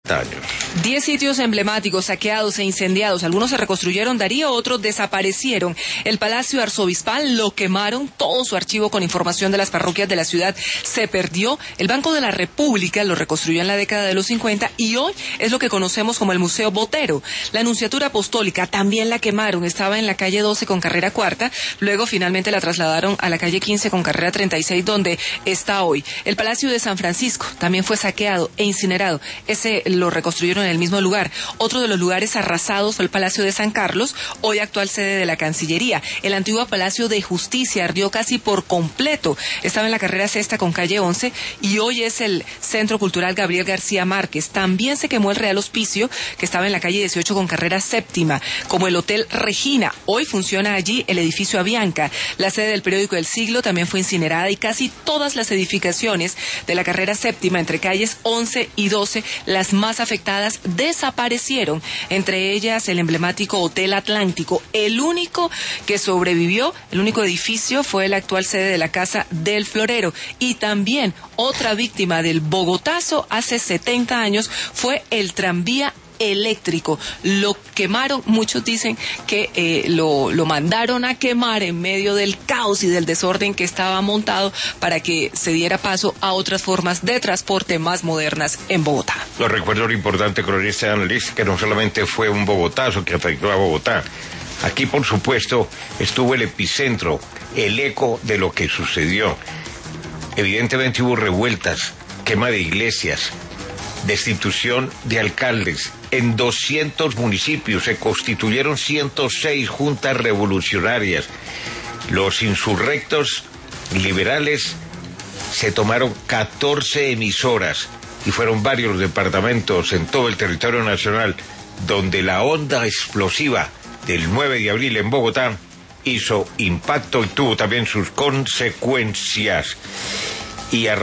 años. 10 sitios emblemáticos saqueados e incendiados. Algunos se reconstruyeron, Darío, otros desaparecieron. El Palacio Arzobispal lo quemaron, todo su archivo con información de las parroquias de la ciudad se perdió. El Banco de la República lo reconstruyó en la década de los 50 y hoy es lo que conocemos como el Museo Botero. La Nunciatura Apostólica también la quemaron, estaba en la calle 12 con carrera cuarta, luego finalmente la trasladaron a la calle 15 con carrera 36, donde está hoy. El Palacio de San Francisco también fue saqueado e incinerado. Ese lo reconstruyeron en el mismo lugar. Otro de los lugares arrasados fue el Palacio de San Carlos, hoy actual sede de la Cancillería. El antiguo Palacio de Justicia ardió casi por completo. Estaba en la carrera sexta con calle 11 y hoy es el Centro Cultural Gabriel García Márquez. También se quemó el Real Hospicio, que estaba en la calle 18 con carrera séptima, como el Hotel Regina. Hoy funciona allí el edificio Avianca. La sede del Periódico El Siglo también fue incinerada y casi todas las edificaciones de la carrera séptima entre calles 11 y 12, las más afectadas, desaparecieron, entre ellas el emblemático Hotel Atlántico. El único que sobrevivió, el único edificio, fue la actual sede de la Casa del Florero. Y también otra víctima del Bogotazo hace 70 años fue el tranvía eléctrico. Lo quemaron, muchos dicen que lo mandaron a quemar en medio del caos y del desorden que estaba montado para que se diera paso a otras formas de transporte más modernas en Bogotá. Lo recuerdo lo importante, cronista y analista, que no solamente fue un bogotazo que afectó a Bogotá. Aquí, por supuesto, estuvo el epicentro, el eco de lo que sucedió. Evidentemente hubo revueltas, quema de iglesias, destitución de alcaldes. En 200 municipios se constituyeron 106 juntas revolucionarias. Los insurrectos liberales se tomaron 14 emisoras y fueron varios los departamentos en todo el territorio nacional donde la onda explosiva del 9 de abril en Bogotá hizo impacto y tuvo también sus consecuencias. Y